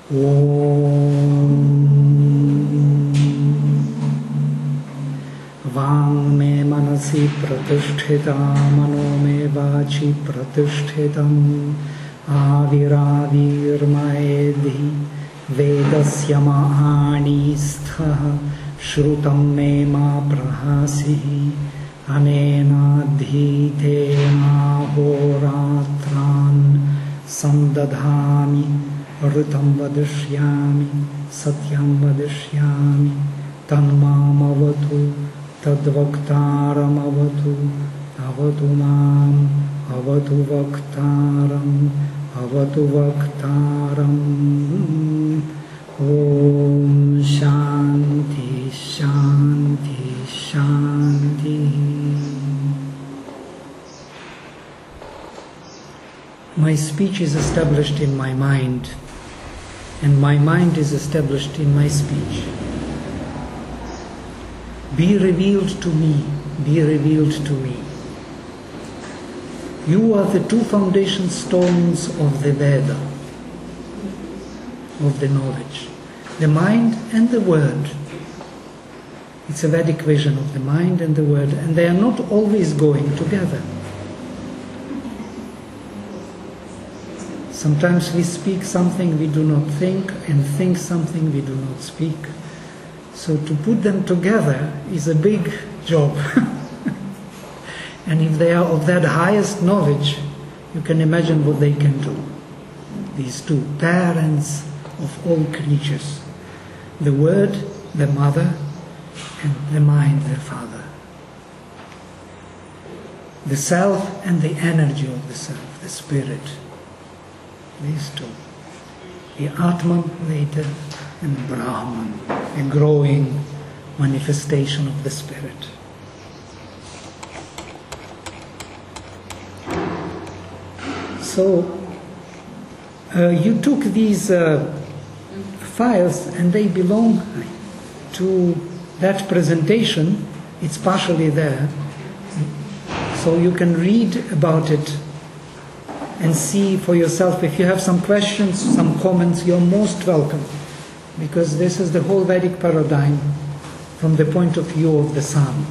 वांग में मनसि प्रतिष्ठिता मनो में वाचि प्रतिष्ठितम् आविराविर्मयेद्धि वेदस्य महाणीस्थः श्रुतं मे मा प्रहासिः अनेनाधीतेनाहोरात्रान् संदधामि ऋतं वदिष्यामि सत्यं वदिष्यामि तन्मामवतु तद्वक्तारमवतु अवतु माम् अवतु वक्तारम् अवतु वक्तारम् ॐ शान्ति शान्ति शान्तिः. My speech is established in my mind, and my mind is established in my speech. Be revealed to me, be revealed to me. You are the two foundation stones of the Veda, of the knowledge, the mind and the word. It's a Vedic vision of the mind and the word, and they are not always going together. Sometimes we speak something we do not think, and think something we do not speak. So to put them together is a big job. And if they are of that highest knowledge, you can imagine what they can do. These two parents of all creatures. The word, the mother, and the mind, the father. The self and the energy of the self, the spirit. These two. The Atman later and Brahman, a growing manifestation of the spirit. So you took these files and they belong to that presentation. It's partially there, so you can read about it and see for yourself. If you have some questions, some comments, you're most welcome, because this is the whole Vedic paradigm from the point of view of the sun.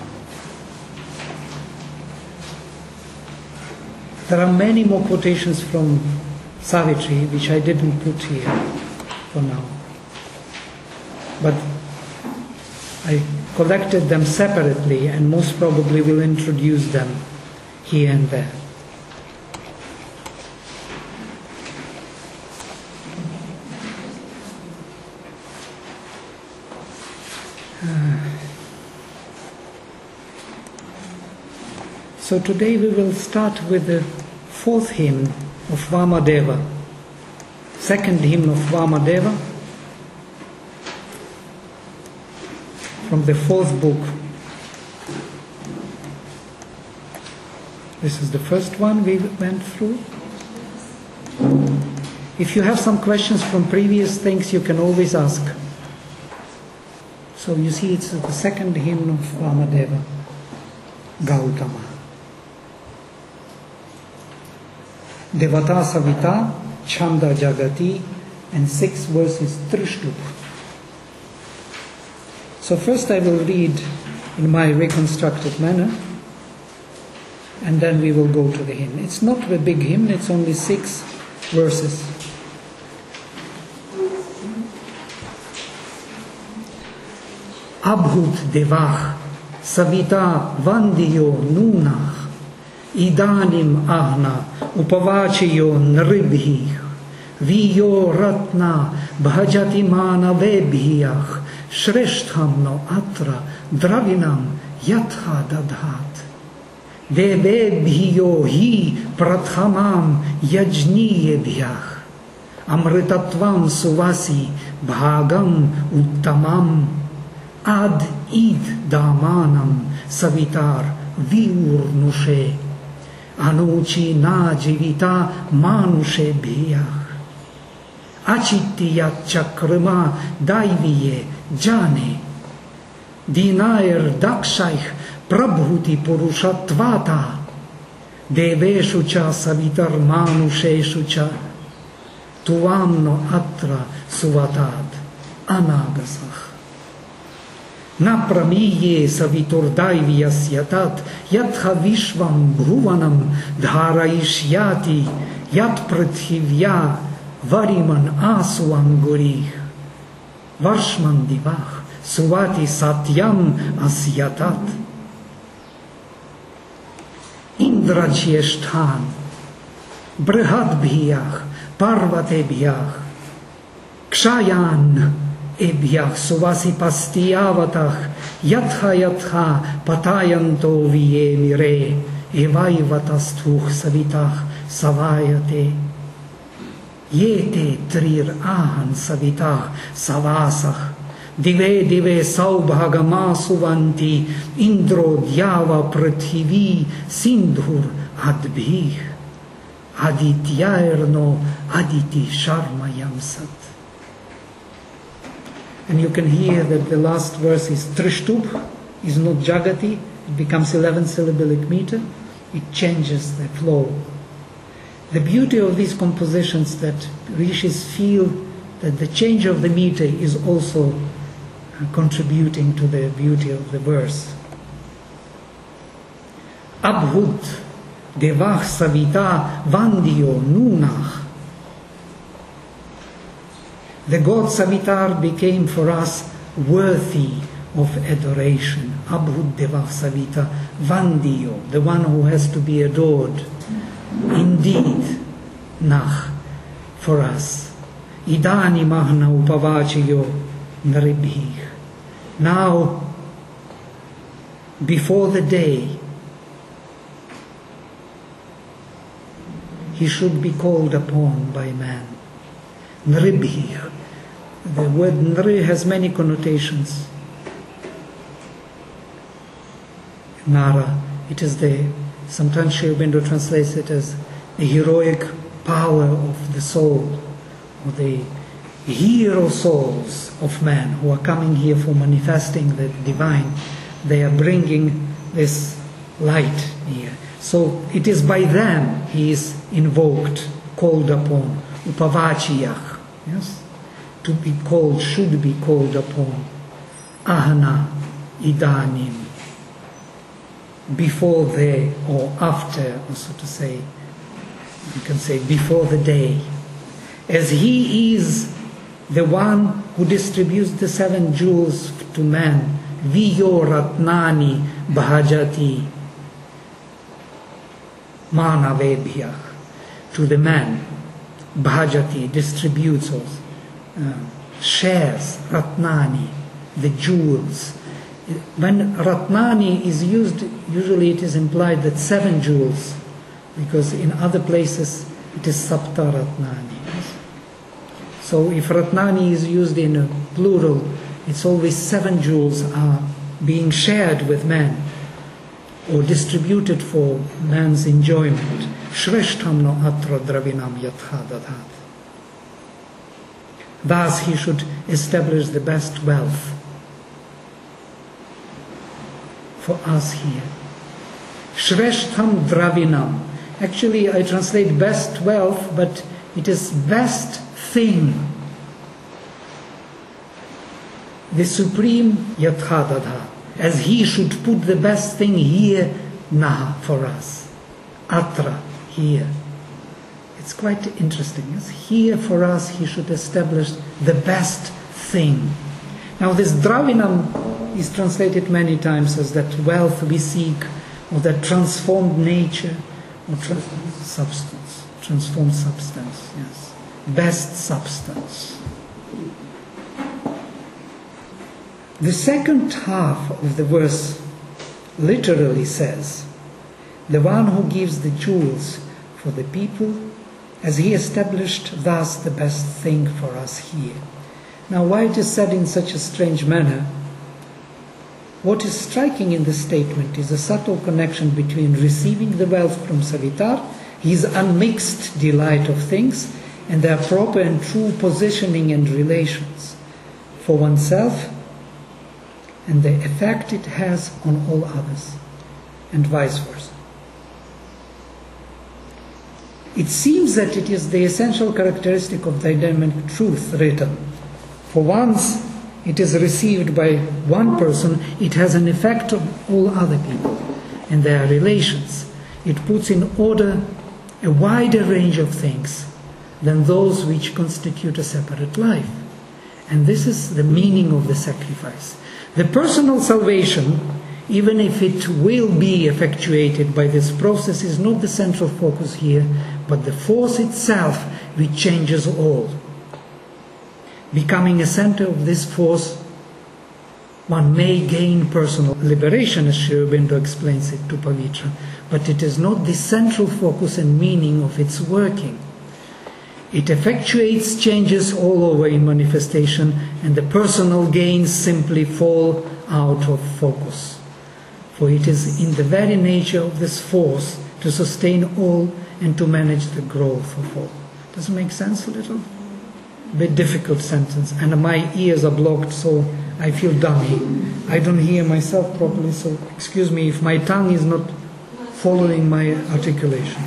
There are many more quotations from Savitri, which I didn't put here for now. But I collected them separately and most probably will introduce them here and there. So today we will start with the fourth hymn of Vamadeva, second hymn of Vamadeva, from the fourth book. This is the first one we went through. If you have some questions from previous things, you can always ask. So you see, it's the second hymn of Vamadeva, Gautama. Devata Savita, Chanda Jagati, and 6 verses, Trishtup. So first I will read in my reconstructed manner, and then we will go to the hymn. It's not a big hymn, it's only 6 verses. Abhut Devach, Savita Vandiyo Nunach, Idanim Ahna, Upavachiyo Nribhih, Viyo Ratna, Bhajati Mana Vebhiach, Shreshtamno Atra, Dravinam Yatha Dadhat, Vebhiyo Hi Prathamam Yajniyebhyach, Amritatvam Suvasi, Bhagam Uttamam, Ad Id Damanam, Savitar Viurnushe, Anuchi na jivita manushe bhiyah. Achitiyat chakrima daiviye jane. Dinair dakshaikh prabhuti purushatvata. Deveshu cha savitar manusheshu cha. tuam no atra suvatad anagasach. Napramiye saviturdai yasyatat yatha vishvam bhuvanam dharayishyati yat prithivya variman asuam gurih varshman divach suvati satyam asyatat indrajyeshtan brihadbhyah parvatebhyah kshayan ebhyah suvasi pastiyavatah yatha yatha patayanto viye mire evaivatasthuh savitah savayate yete trir ahan savitah savasah dive dive saubhagama suvanti indro dhyava prithivi sindhur adbhih adityaerno aditi sharma yamsat. And you can hear that the last verse is Trishtub, is not Jagati, it becomes 11 syllabic meter, it changes the flow. The beauty of these compositions that rishis feel that the change of the meter is also contributing to the beauty of the verse. Abhut devach savita vandio nunach. The god Savitar became for us worthy of adoration. Abhut devach savita vandio, the one who has to be adored. Indeed, nach, for us. Idani mahna upavachiyo naribhih. Now, before the day, he should be called upon by man. Nribhih. The word nri has many connotations. Nara, it is sometimes Sri Aurobindo translates it as the heroic power of the soul, or the hero souls of man who are coming here for manifesting the divine. They are bringing this light here. So it is by them he is invoked, called upon. Upavachiyach, yes? To be called, should be called upon. Ahana, idanim. Before the, or after, also to say, you can say before the day. As he is the one who distributes the 7 jewels to man, Viyo Ratnani Bhajati Manavebhyah, to the man, Bhajati distributes or shares Ratnani, the jewels. When Ratnani is used, usually it is implied that 7 jewels, because in other places it is Sapta Ratnani. So if Ratnani is used in a plural, it's always 7 jewels are being shared with man or distributed for man's enjoyment. Shreshtham no atra dravinam yatha dadhat. Thus he should establish the best wealth for us here. Shreshtham dravinam. Actually, I translate best wealth, but it is best thing. The supreme Yathadadha, as he should put the best thing here, Naha, for us. Atra, here. It's quite interesting. Yes? Here for us, he should establish the best thing. Now this Dravinam is translated many times as that wealth we seek, or that transformed nature, or substance, transformed substance, yes. Best substance. The second half of the verse literally says, the one who gives the jewels for the people, as he established thus the best thing for us here. Now why it is said in such a strange manner? What is striking in this statement is a subtle connection between receiving the wealth from Savitar, his unmixed delight of things, and their proper and true positioning and relations for oneself, and the effect it has on all others, and vice versa. It seems that it is the essential characteristic of the dynamic truth written. For once it is received by one person, it has an effect on all other people and their relations. It puts in order a wider range of things than those which constitute a separate life. And this is the meaning of the sacrifice. The personal salvation, even if it will be effectuated by this process, is not the central focus here, but the force itself which changes all. Becoming a center of this force, one may gain personal liberation, as Sri Aurobindo explains it to Pavitra, but it is not the central focus and meaning of its working. It effectuates changes all over in manifestation, and the personal gains simply fall out of focus. For it is in the very nature of this force to sustain all and to manage the growth of all. Does it make sense a little? A bit difficult sentence, and my ears are blocked, so I feel dummy. I don't hear myself properly, so excuse me if my tongue is not following my articulation.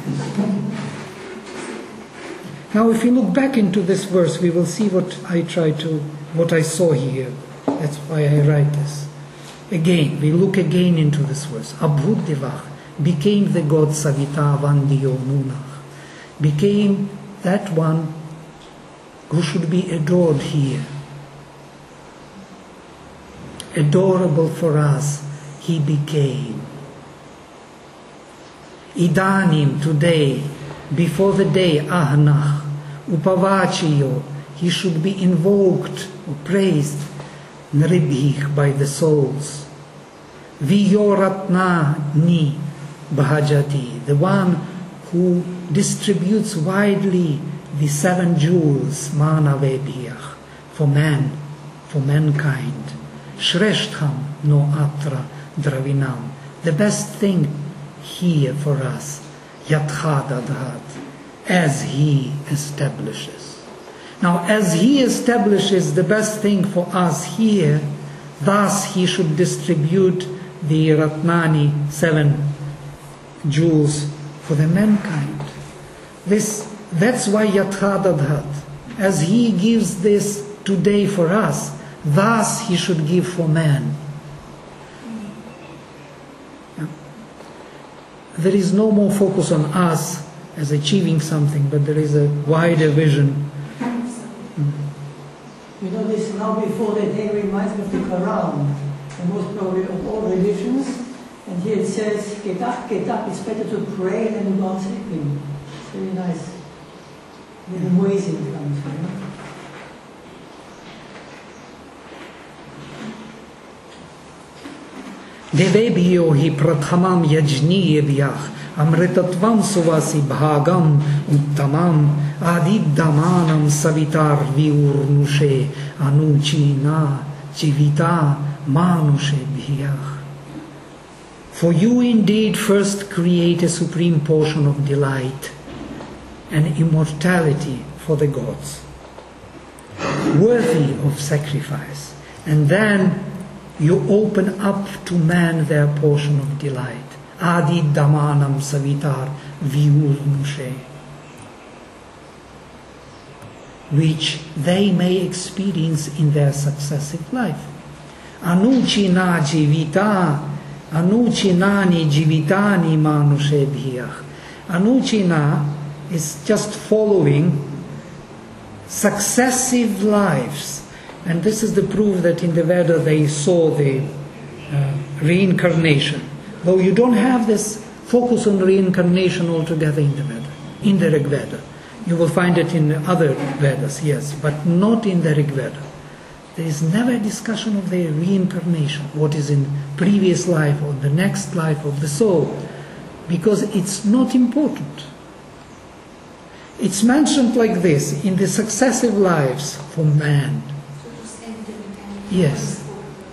Now, if we look back into this verse, we will see what I saw here. That's why I write this. Again, we look again into this verse. Abhuddivach became the god Savita Vandiyo Nunach, became that one who should be adored here. Adorable for us, he became. Idanim, today, before the day Ahnach, Upavachiyo, he should be invoked or praised, Nribhich, by the souls. Viyoratna ni Bhajati, the one who distributes widely the 7 jewels, Manavebhyach, for man, for mankind. Shreshtham no atra dravinam, the best thing here for us, Yathadadhat, as he establishes. Now, as he establishes the best thing for us here, thus he should distribute the Ratnani, 7 jewels for the mankind. That's why Yathadadhat, as he gives this today for us, thus he should give for man. There is no more focus on us as achieving something, but there is a wider vision. You know, this now before the day reminds me of the Quran, the most probably of all religions. And here it says, get up, it's better to pray than to go on sleeping. It's very nice. With the muezzin comes, you know. Devebhyo hi prathamam yajniyebhyah amritatvam suvasi bhagam uttamam adiddamanam savitar viurnushe anuchina jivita manushebhyah. For you indeed first create a supreme portion of delight and immortality for the gods, worthy of sacrifice, and then you open up to man their portion of delight. Adi damanam savitar viurnushe, which they may experience in their successive life. Anuchina jivita, anuchinani jivitani manushebhyah. Anuchina is just following successive lives. And this is the proof that in the Veda they saw the reincarnation. Though you don't have this focus on reincarnation altogether in the Veda, in the Rig Veda. You will find it in other Vedas, yes, but not in the Rig Veda. There is never a discussion of the reincarnation, what is in previous life or the next life of the soul, because it's not important. It's mentioned like this, in the successive lives for man. Yes.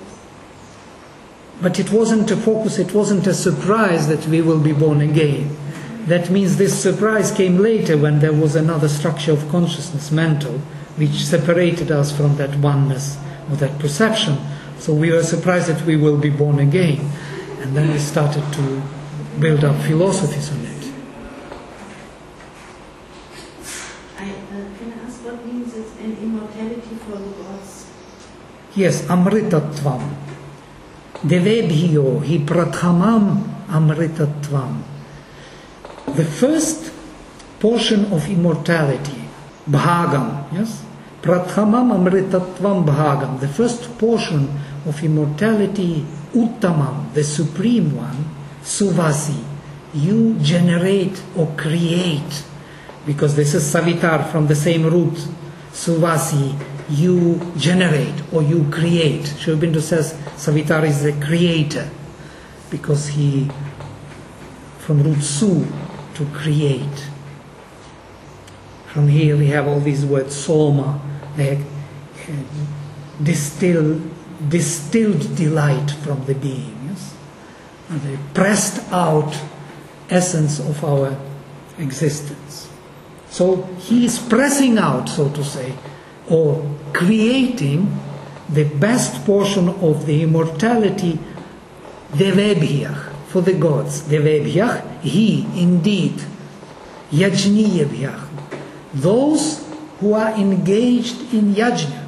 But it wasn't a focus, it wasn't a surprise that we will be born again. That means this surprise came later when there was another structure of consciousness, mental, which separated us from that oneness or that perception. So we were surprised that we will be born again. And then we started to build up philosophies on it. says, and immortality for the gods. Yes, Amritatvam. Devebhyo hi prathamam Amritatvam. The first portion of immortality, Bhagam, yes? Prathamam Amritatvam Bhagam. The first portion of immortality, Uttamam, the supreme one, Suvasi. You generate or create, because this is Savitar from the same root, Suvasi, you generate or you create. Sri Aurobindo says Savitar is the creator, because he, from root Su, to create. From here we have all these words, Soma, they distilled delight from the being, yes? And they pressed out essence of our existence. So he is pressing out, so to say, or creating the best portion of the immortality, Devebhyah, for the gods. Devebhyah, he indeed, Yajniyabhyah, those who are engaged in yajna,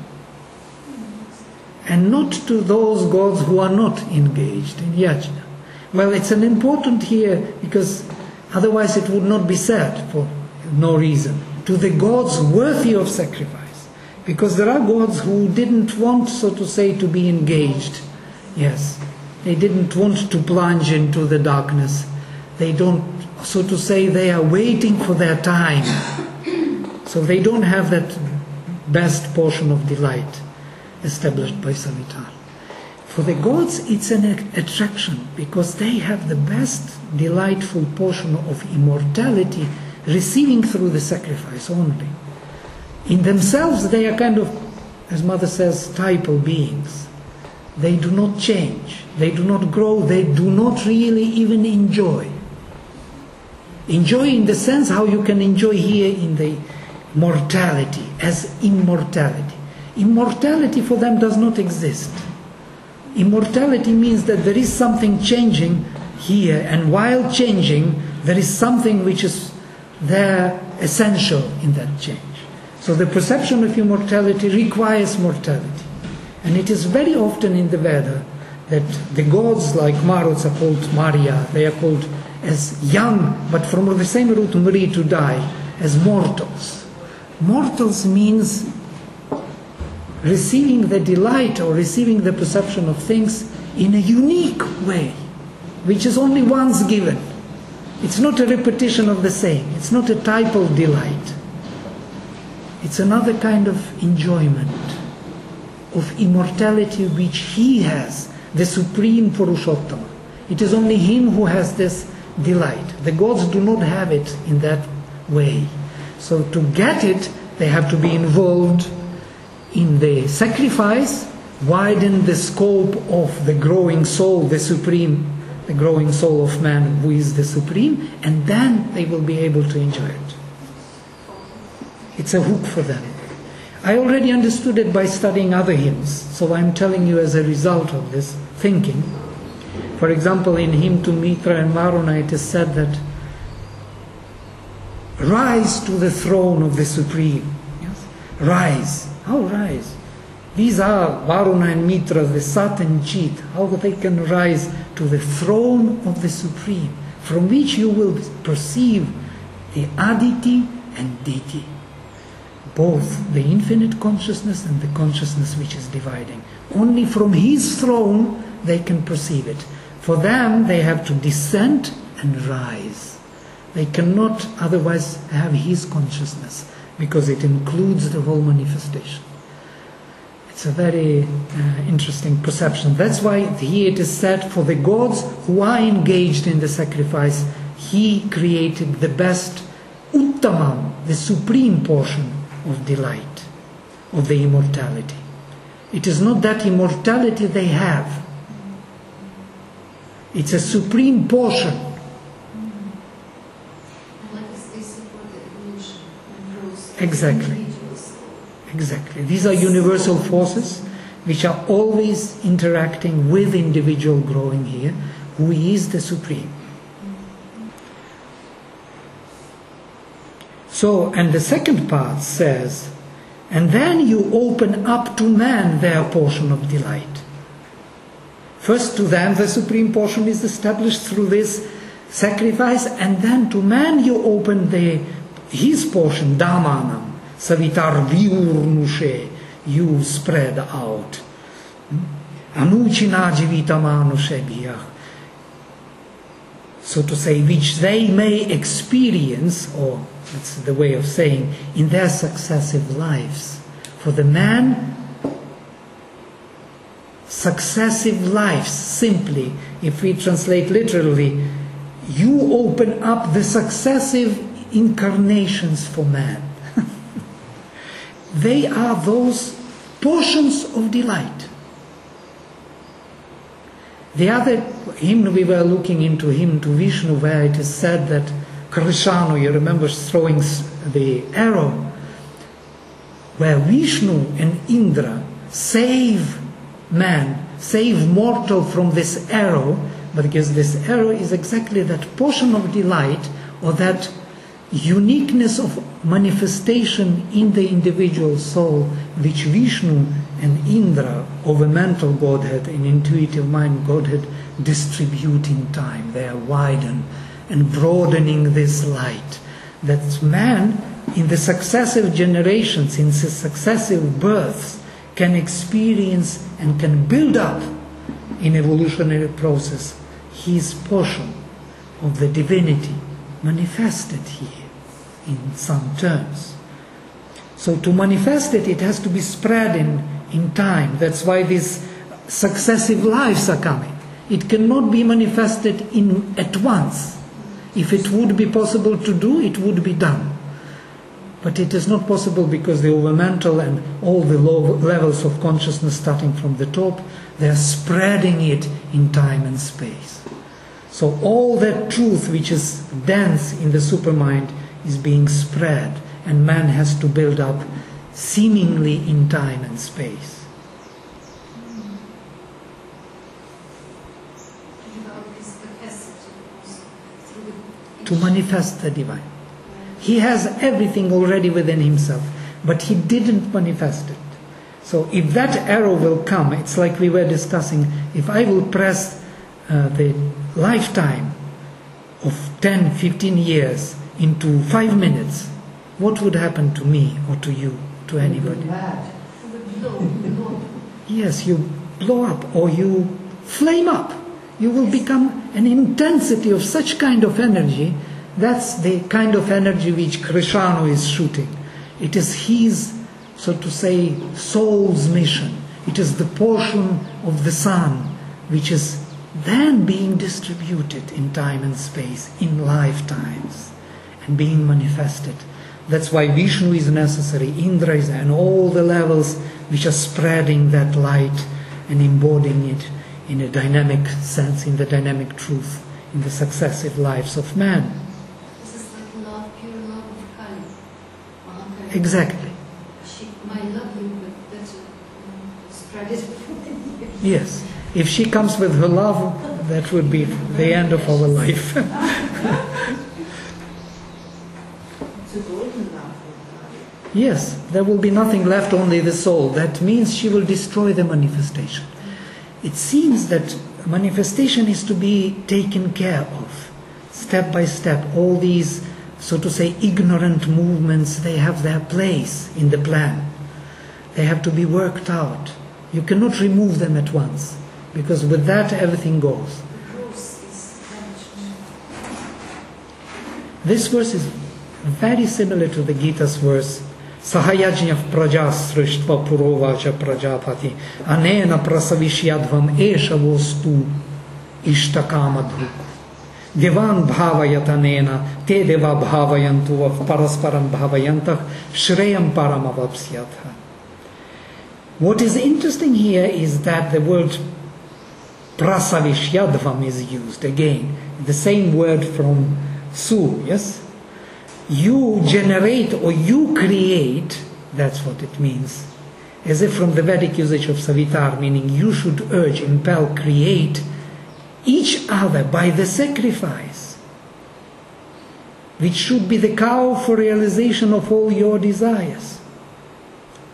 and not to those gods who are not engaged in yajna. Well, it's an important here, because otherwise it would not be said for no reason. To the gods worthy of sacrifice. Because there are gods who didn't want, so to say, to be engaged. Yes, they didn't want to plunge into the darkness. They don't, so to say, they are waiting for their time. So they don't have that best portion of delight established by Savitar. For the gods, it's an attraction, because they have the best delightful portion of immortality receiving through the sacrifice only. In themselves, they are kind of, as Mother says, typal beings. They do not change, they do not grow, they do not really even enjoy. Enjoy in the sense how you can enjoy here in the mortality, as immortality. Immortality for them does not exist. Immortality means that there is something changing here, and while changing, there is something which is there essential in that change. So the perception of immortality requires mortality. And it is very often in the Veda that the gods like Maruts are called Maria, they are called as young, but from the same root, Mri, to die, as mortals. Mortals means receiving the delight or receiving the perception of things in a unique way, which is only once given. It's not a repetition of the same. It's not a typal delight. It's another kind of enjoyment of immortality which he has, the supreme Purushottama. It is only him who has this delight. The gods do not have it in that way. So to get it, they have to be involved in the sacrifice, widen the scope of the growing soul, the supreme, the growing soul of man who is the supreme, and then they will be able to enjoy it. It's a hook for them. I already understood it by studying other hymns, so I'm telling you as a result of this thinking. For example, in hymn to Mitra and Varuna, it is said that rise to the throne of the Supreme. Yes? Rise. How rise? These are Varuna and Mitra, the Sat and Chit. How they can rise to the throne of the Supreme, from which you will perceive the Aditi and Diti. Both the infinite consciousness and the consciousness which is dividing. Only from his throne they can perceive it. For them, they have to descend and rise. They cannot otherwise have his consciousness, because it includes the whole manifestation. It's a very interesting perception. That's why here it is said, for the gods who are engaged in the sacrifice, he created the best Uttamam, the supreme portion of delight, of the immortality. It is not that immortality they have. It's a supreme portion. Exactly. Exactly. These are universal forces which are always interacting with individual growing here, who is the supreme. So, and the second part says, And then you open up to man their portion of delight. First to them the supreme portion is established through this sacrifice, and then to man you open his portion, Dhammanam, Savitar Viurnushe, you spread out. Anuchina Jivita Manushe Biyah. So to say, which they may experience, or that's the way of saying, in their successive lives. For the man, successive lives, simply, if we translate literally, you open up the successive incarnations for man. They are those portions of delight. The other hymn we were looking into, hymn to Vishnu, where it is said that Krishna, you remember, throwing the arrow, where Vishnu and Indra save man, save mortal from this arrow, but because this arrow is exactly that portion of delight, or that uniqueness of manifestation in the individual soul, which Vishnu and Indra, of a mental Godhead and intuitive mind Godhead, distribute in time. They are widen and broadening this light. That man, in the successive generations, in the successive births, can experience and can build up in evolutionary process his portion of the divinity manifested here in some terms. So to manifest it, it has to be spread in time. That's why these successive lives are coming. It cannot be manifested at once. If it would be possible to do, it would be done. But it is not possible because the overmental and all the low levels of consciousness starting from the top, they are spreading it in time and space. So all that truth which is dense in the supermind is being spread, and man has to build up seemingly in time and space. To manifest the divine. He has everything already within himself, but he didn't manifest it. So if that arrow will come, it's like we were discussing, if I will press the lifetime of 10, 15 years into 5 minutes, what would happen to me or to you, to anybody? Yes, you blow up or you flame up. You will become an intensity of such kind of energy. That's the kind of energy which Krishna is shooting. It is his, so to say, soul's mission. It is the portion of the sun which is then being distributed in time and space, in lifetimes, and being manifested. That's why Vishnu is necessary, Indra is, and all the levels which are spreading that light and embodying it in a dynamic sense, in the dynamic truth, in the successive lives of man. This is like love, pure love of Kali. Exactly. She might love you, but that's spread it. Yes. If she comes with her love, that would be the end of our life. It's a golden love. Yes, there will be nothing left, only the soul. That means she will destroy the manifestation. It seems that manifestation is to be taken care of, step by step. All these, so to say, ignorant movements, they have their place in the plan. They have to be worked out. You cannot remove them at once, because with that everything goes. This verse is very similar to the Gita's verse, Sahayajñah praja srishtva purovacha prajapati anena prasavishyadvam esha vostu ishtakamadhu devan bhavayatanena te deva bhavayantu vav parasparam bhavayantah shreyam paramavapsyatha. What is interesting here is that the word prasavishyadvam is used again, the same word from Su, yes? You generate or you create, that's what it means. As if from the Vedic usage of Savitar, meaning you should urge, impel, create each other by the sacrifice, which should be the cow for realization of all your desires.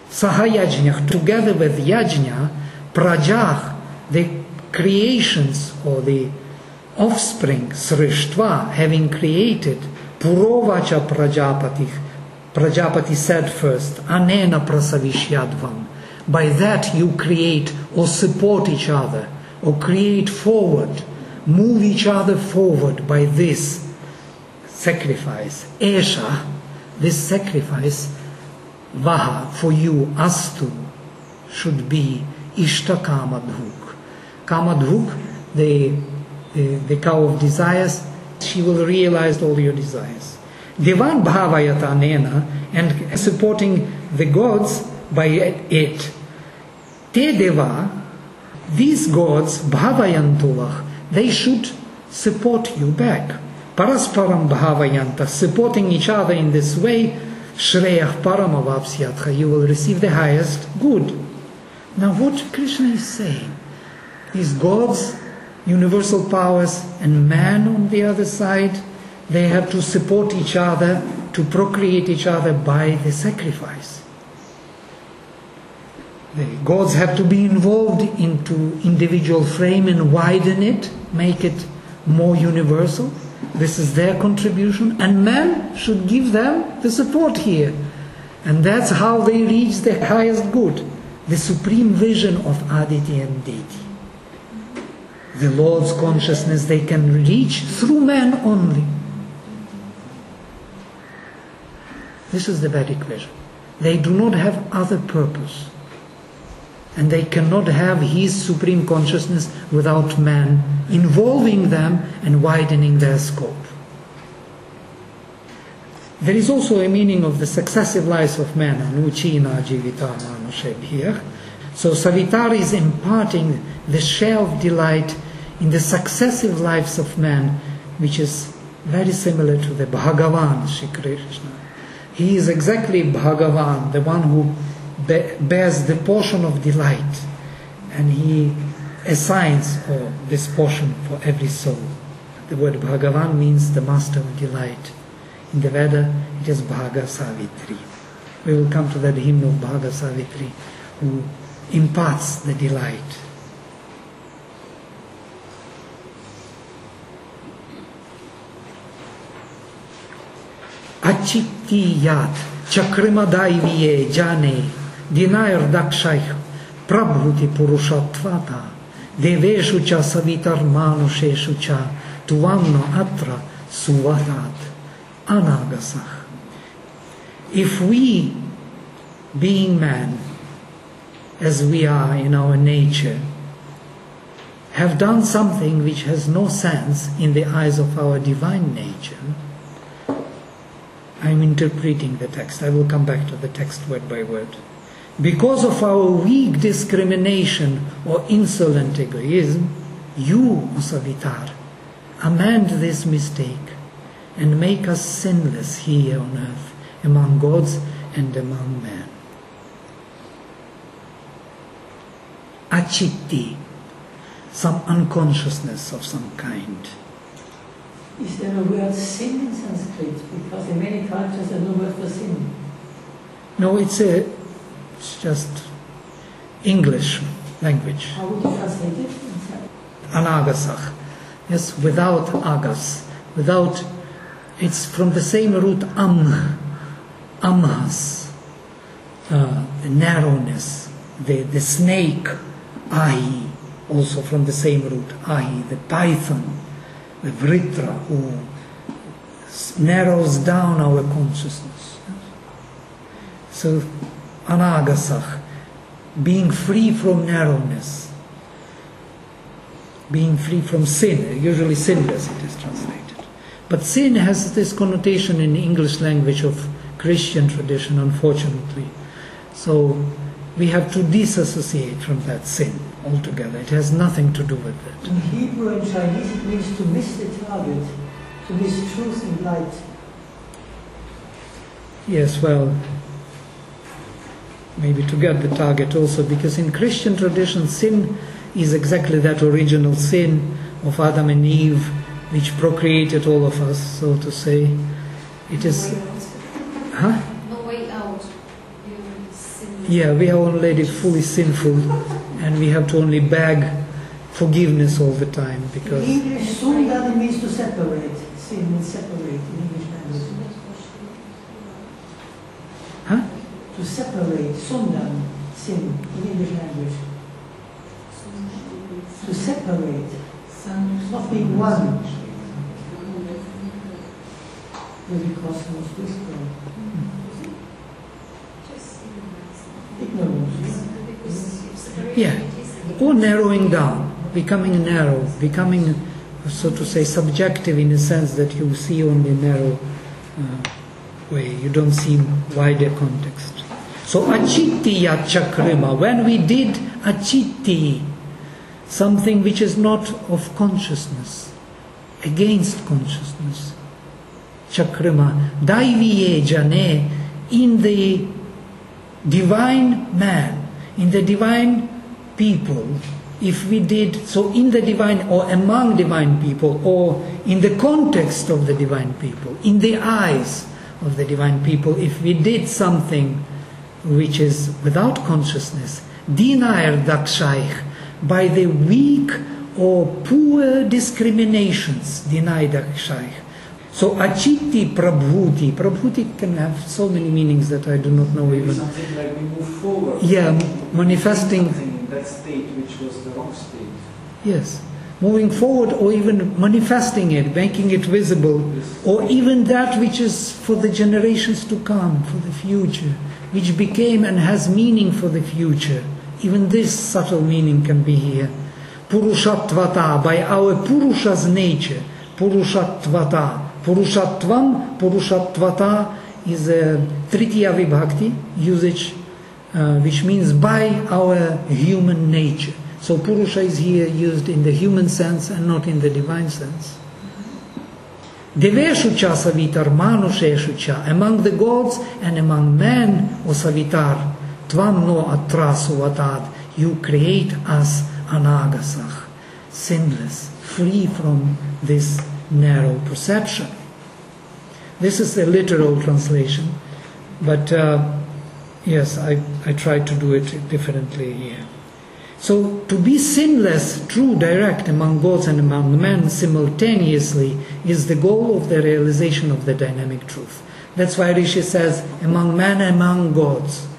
Sahayajñah, together with Yajna, Prajah, the creations or the offspring, Srishtva, having created, Purovacha Prajapati, Prajapati said first, Anena Prasavishyadvam. By that you create or support each other, or create forward, move each other forward by this sacrifice. Esha, this sacrifice, Vaha, for you, Astu, should be Ishta Kamadhuk. Kamadhuk, the cow of desires, she will realize all your desires. Devan Bhavayata Nena, and supporting the gods by it. Te Deva, these gods, Bhavayantulach, they should support you back. Parasparam Bhavayanta, supporting each other in this way, Shreyach Paramavapsyatcha, you will receive the highest good. Now what Krishna is saying, these gods, universal powers, and man on the other side, they have to support each other, to procreate each other by the sacrifice. The gods have to be involved into individual frame and widen it, make it more universal. This is their contribution, and man should give them the support here. And that's how they reach the highest good, the supreme vision of Aditi and Deity. The Lord's consciousness they can reach through man only. This is the Vedic vision. They do not have other purpose. And they cannot have his supreme consciousness without man involving them and widening their scope. There is also a meaning of the successive lives of man, Anuchina Jivita Manusheb here. So Savitar is imparting the share of delight in the successive lives of man, which is very similar to the Bhagavan, Shri Krishna. He is exactly Bhagavan, the one who bears the portion of delight, and he assigns this portion for every soul. The word Bhagavan means the master of delight. In the Veda, it is Bhaga Savitri. We will come to that hymn of Bhaga Savitri, who imparts the delight. Achitti yat chakrimadai viye jane dinair dakshaikh prabhuti purushatvata deveshu cha savitar manusheshu cha tuvamno atra suvarat anagasach. If we, being man, as we are in our nature, have done something which has no sense in the eyes of our divine nature, I am interpreting the text. I will come back to the text word by word. Because of our weak discrimination or insolent egoism, you, O Savitar, amend this mistake and make us sinless here on earth, among gods and among men. Achitti, some unconsciousness of some kind. Is there a word sin in Sanskrit? Because in many cultures there is no word for sin. No, it's just English language. How would you translate it? Anagasach. Yes, without agas. Without, it's from the same root amhas, the narrowness, the snake, ahi, also from the same root, ahi, the python, the vritra, who narrows down our consciousness. So, anagasach, being free from narrowness, being free from sin, usually sinless it is translated. But sin has this connotation in the English language of Christian tradition, unfortunately. So we have to disassociate from that sin altogether. It has nothing to do with it. In Hebrew and Chinese it means to miss the target, to miss truth and light. Yes, well, maybe to get the target also, because in Christian tradition sin is exactly that original sin of Adam and Eve, which procreated all of us, so to say. It is... No way out. You already sinless. Yeah, we are already fully sinful, and we have to only beg forgiveness all the time In because. English, sundana means to separate. Sin means separate in English language. Huh? To separate, sundan, sin, in English language. To separate, not being one. Very cosmos wisdom. Ignorance. Yeah, or narrowing down, becoming narrow, becoming, so to say, subjective in the sense that you see only narrow way, you don't see wider context. So achittiya chakrima, when we did achitti, something which is not of consciousness, against consciousness, chakrima, daiviye jane, in the divine man, in the divine people, if we did so in the divine or among divine people or in the context of the divine people, in the eyes of the divine people, if we did something which is without consciousness, dinair dakshaich, by the weak or poor discriminations, deny dakshaich. So achitti prabhuti. Prabhuti can have so many meanings that I do not know even. Something like we move forward. Yeah, manifesting. Something in that state which was the wrong state. Yes, moving forward or even manifesting it, making it visible, or even that which is for the generations to come, for the future, which became and has meaning for the future. Even this subtle meaning can be here. Purushatvata, by our Purusha's nature. Purushatvata. Purushatvam, Purushatvata is a Tritiya Vibhakti usage, which means by our human nature. So Purusha is here used in the human sense and not in the divine sense. Deveshu cha savitar manusheshu cha, among the gods and among men, O Savitar, tvam no atrasu vatad, you create us anagasach, sinless, free from this narrow perception. This is a literal translation, but yes, I tried to do it differently here. So to be sinless, true, direct among gods and among men simultaneously is the goal of the realization of the dynamic truth. That's why Rishi says, among men and among gods.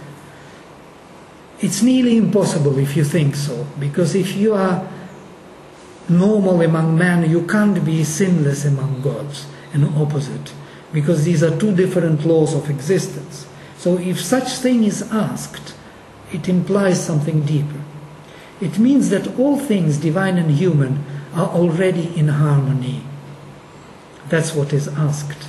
It's nearly impossible if you think so, because if you are normal among men, you can't be sinless among gods, and opposite, because these are two different laws of existence. So if such thing is asked, it implies something deeper. It means that all things, divine and human, are already in harmony. That's what is asked.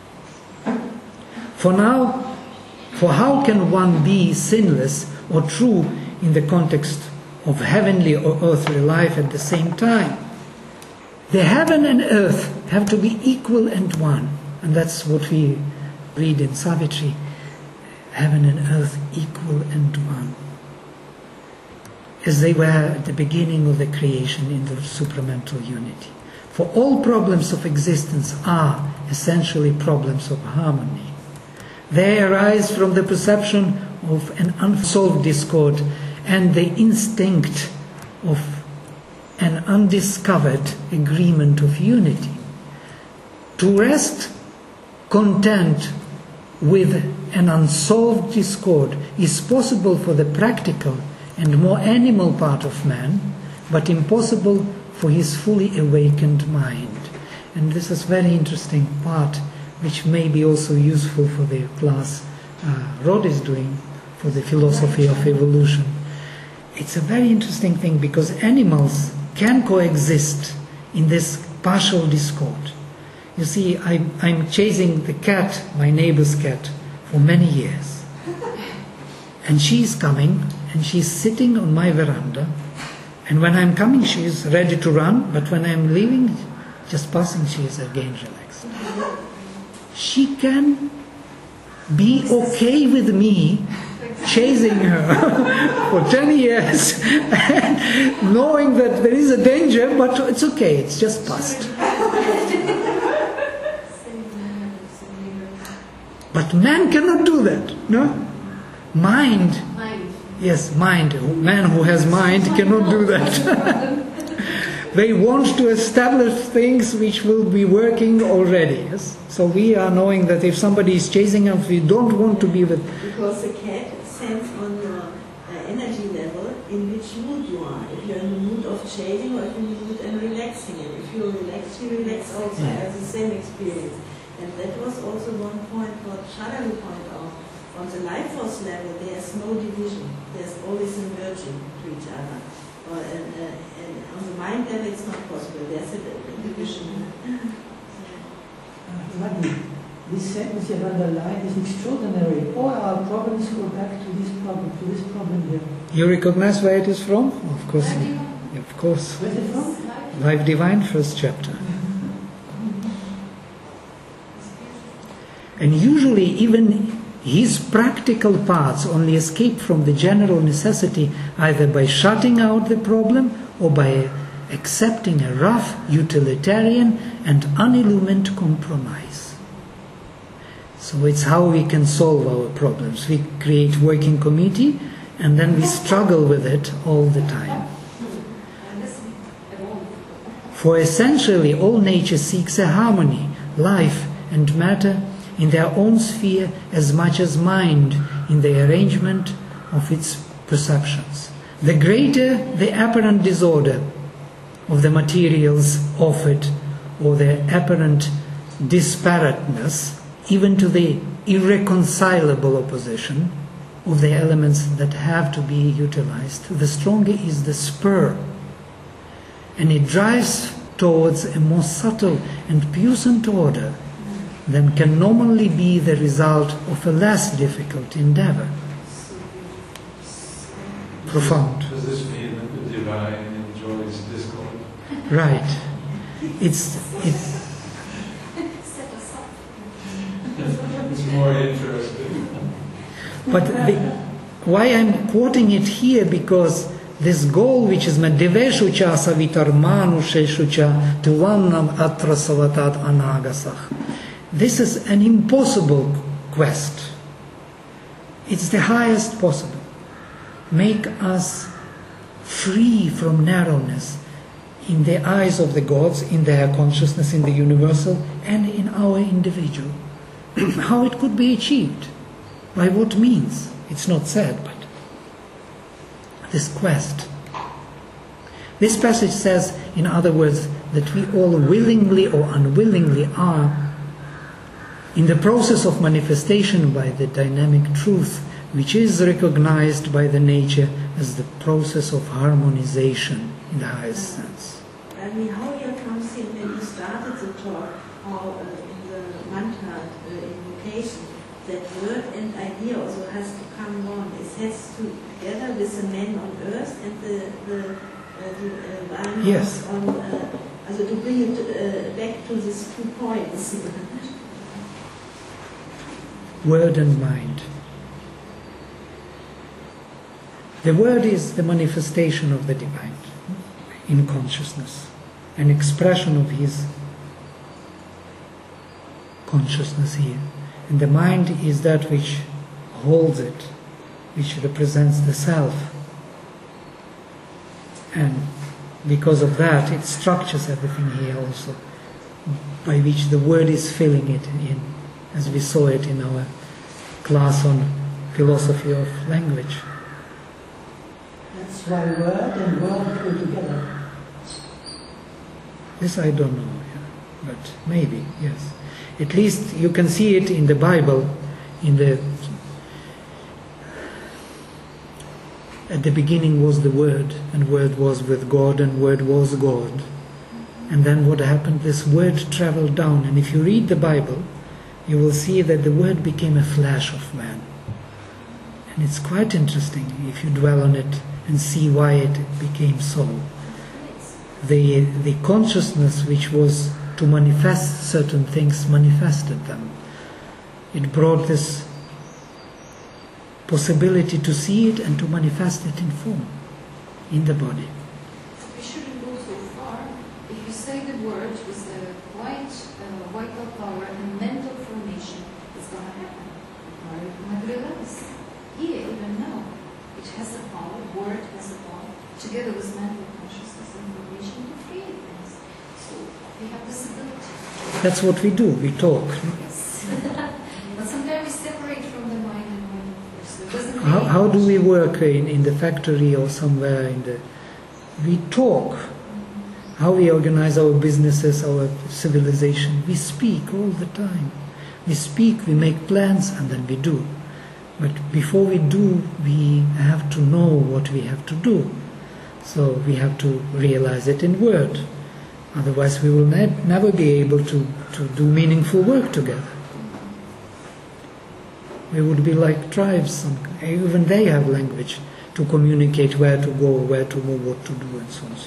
For how can one be sinless or true in the context of heavenly or earthly life at the same time? The heaven and earth have to be equal and one. And that's what we read in Savitri. Heaven and earth equal and one. As they were at the beginning of the creation in the supramental unity. For all problems of existence are essentially problems of harmony. They arise from the perception of an unsolved discord and the instinct of an undiscovered agreement of unity. To rest content with an unsolved discord is possible for the practical and more animal part of man, but impossible for his fully awakened mind. And this is very interesting part, which may be also useful for the class Rod is doing for the philosophy of evolution. It's a very interesting thing because animals can coexist in this partial discord. You see, I'm chasing the cat, my neighbor's cat, for many years. And she's coming, and she's sitting on my veranda. And when I'm coming, she's ready to run, but when I'm leaving, just passing, she is again relaxed. She can be okay with me chasing her for 10 years, and knowing that there is a danger, but it's okay, it's just past. But man cannot do that, no? Mind, Mind. yes, mind. Man who has mind cannot do that. They want to establish things which will be working already. Yes? So we are knowing that if somebody is chasing us, we don't want to be with. Because the cat sense on your energy level in which mood you are. If you're in the mood of chasing or if you're in the mood and relaxing. And if you're relaxed, you relax also. I have the same experience. And that was also one point what Shalaru pointed out. On the life force level, there's no division. There's always a merging to each other. And on the mind level, it's not possible. There's a division. Maggie, this sentence you have underlined is extraordinary. All our problems go back to this problem here. You recognize where it is from? Of course. Of course. Where's it from? Life Divine, first chapter. And usually even his practical parts only escape from the general necessity either by shutting out the problem or by accepting a rough, utilitarian and unillumined compromise. So it's how we can solve our problems. We create working committee and then we struggle with it all the time. For essentially all nature seeks a harmony, life and matter in their own sphere as much as mind in the arrangement of its perceptions. The greater the apparent disorder of the materials offered or their apparent disparateness, even to the irreconcilable opposition of the elements that have to be utilized, the stronger is the spur, and it drives towards a more subtle and puissant order than can normally be the result of a less difficult endeavor. Profound. Does this mean that the divine enjoys discord? Right. It's more interesting. but why I'm quoting it here, because this goal which is Deveshu cha savitarmanu sheshucha tuvanam atrasavatat anagasach. This is an impossible quest. It's the highest possible. Make us free from narrowness in the eyes of the gods, in their consciousness, in the universal, and in our individual. How it could be achieved? By what means? It's not said, but this quest. This passage says, in other words, that we all willingly or unwillingly are in the process of manifestation by the dynamic truth, which is recognized by the nature as the process of harmonization in the highest sense. I mean, how here comes in when you started the talk, how in the mantra invocation, that word and idea also has to come on. It has to together with the man on earth and the one Yes. on, also to bring it back to these 2 points. Word and mind. The word is the manifestation of the divine in consciousness, an expression of his consciousness here. And the mind is that which holds it, which represents the self. And because of that, it structures everything here also, by which the word is filling it in, as we saw it in our class on philosophy of language. That's why word and world go together. This I don't know, yeah, but maybe, yes. At least you can see it in the Bible, at the beginning was the Word, and Word was with God, and Word was God. And then what happened? This Word traveled down, and if you read the Bible, you will see that the Word became a flesh of man. And it's quite interesting if you dwell on it and see why it became so. The consciousness which was to manifest certain things manifested them. It brought this possibility to see it and to manifest it in form, in the body. We shouldn't go so far. If you say the word with a quite vital power and mental formation, it's going to happen. Materialize. here, even now, it has the power, word has the power, together with mental consciousness and information to create things. So we have this ability. That's what we do, we talk. Yes. But sometimes we separate from the mind and mind, of course. It doesn't How do we work in the factory or somewhere in the... We talk. How we organize our businesses, our civilization. We speak all the time. We speak, we make plans, and then we do. But before we do, we have to know what we have to do. So we have to realize it in word. Otherwise we will never be able to do meaningful work together. We would be like tribes. Even they have language to communicate where to go, where to move, what to do, and so on.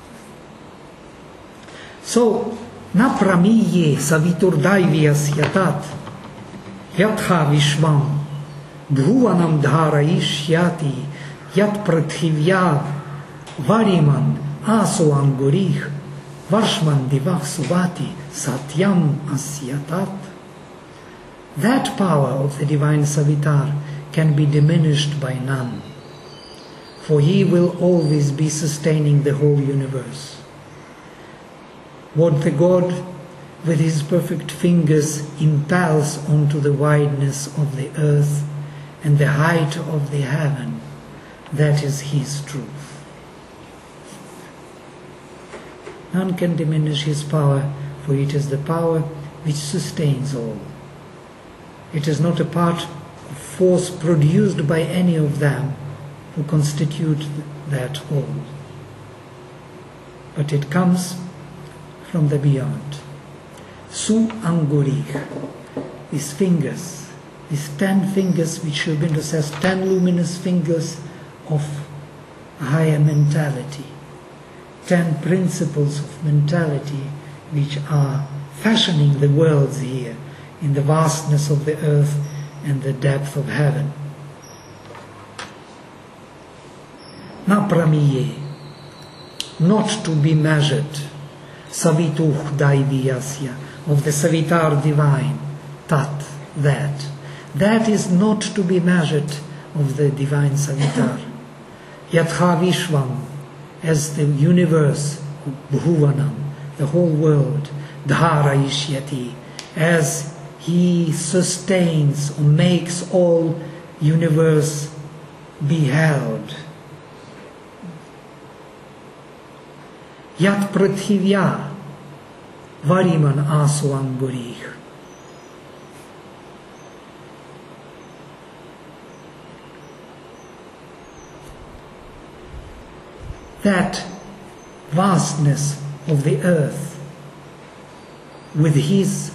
So, na pramiye saviturdaivyas yatat yatha vishvam bhuvanam dharayishyati yat prathivya variman aso angurih varshman divah suvati satyam asyatat. That power of the divine Savitar can be diminished by none, for he will always be sustaining the whole universe. What the God with his perfect fingers impels onto the wideness of the earth and the height of the heaven, that is his truth. None can diminish his power, for it is the power which sustains all. It is not a part of force produced by any of them who constitute that all, but it comes from the beyond. Su angurih, these fingers, these 10 fingers which Sri Aurobindo says, 10 luminous fingers of higher mentality, 10 principles of mentality which are fashioning the worlds here in the vastness of the earth and the depth of heaven. Na pramiye, not to be measured, savituh daiviyasya, of the Savitar divine, tat, that. That is not to be measured of the divine Savitar. Yatha vishvam, as the universe, bhuvanam, the whole world, dharayishyati, as he sustains or makes all universe be held. Yat prathivya variman asu angurih. That vastness of the earth with his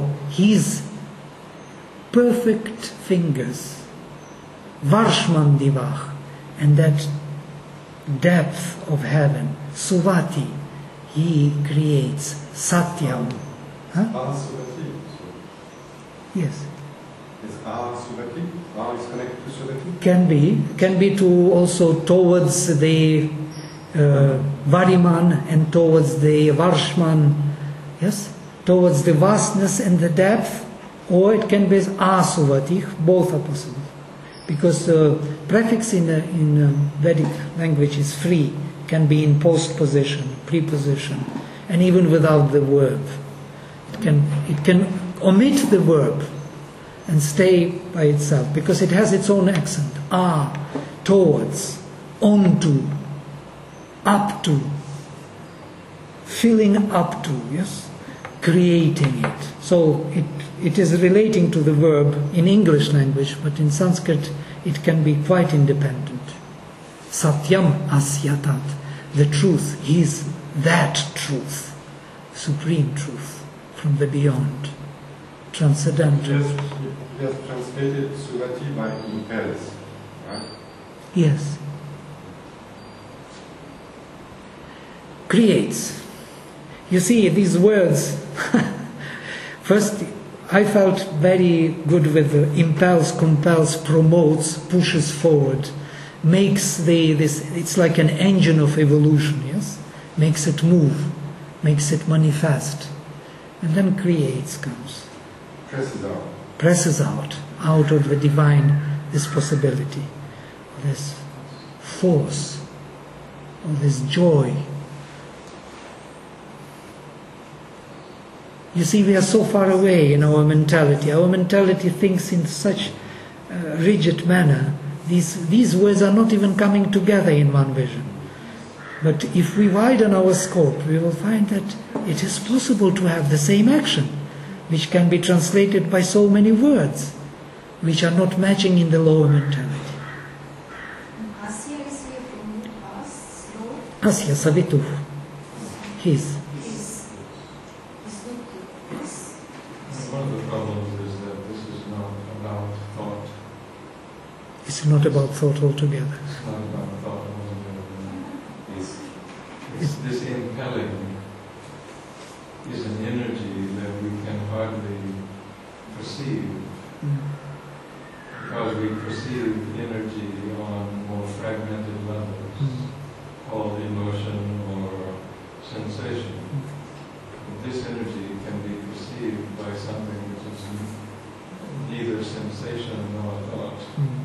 perfect fingers, varshman divah, and that depth of heaven, suvati, he creates satyam. Huh? Suvati. Yes. Is Suvati? Is connected to Suvati? Can be to also towards the Variman and towards the Varshman, yes, towards the vastness and the depth, or it can be Asuvati, both are possible. Because prefix in Vedic language is free, can be in postposition, preposition, and even without the verb. It can omit the verb and stay by itself, because it has its own accent. Towards, onto, up to, filling up to, yes, creating it. So it is relating to the verb in English language, but in Sanskrit it can be quite independent. Satyam asyatat, the truth, is that truth, supreme truth from the beyond, transcendental. He has translated Suvati by impels, right? Yes. Creates. You see, these words, first I felt very good with impels, compels, promotes, pushes forward, makes it's like an engine of evolution, yes? Makes it move, makes it manifest. And then creates comes. Presses out. Presses out of the divine this possibility, or this force, or this joy. You see, we are so far away in our mentality. Our mentality thinks in such a rigid manner. These words are not even coming together in one vision. But if we widen our scope, we will find that it is possible to have the same action, which can be translated by so many words, which are not matching in the lower mentality. Asya is here from us, no? Asya Savitu, his. One of the problems is that this is not about thought. It's not about thought altogether. It's not about thought altogether. It's this impelling is an energy that we can hardly perceive. Because we perceive energy on more fragmented levels, called emotion or sensation. This energy can be perceived by something which is neither sensation nor thought.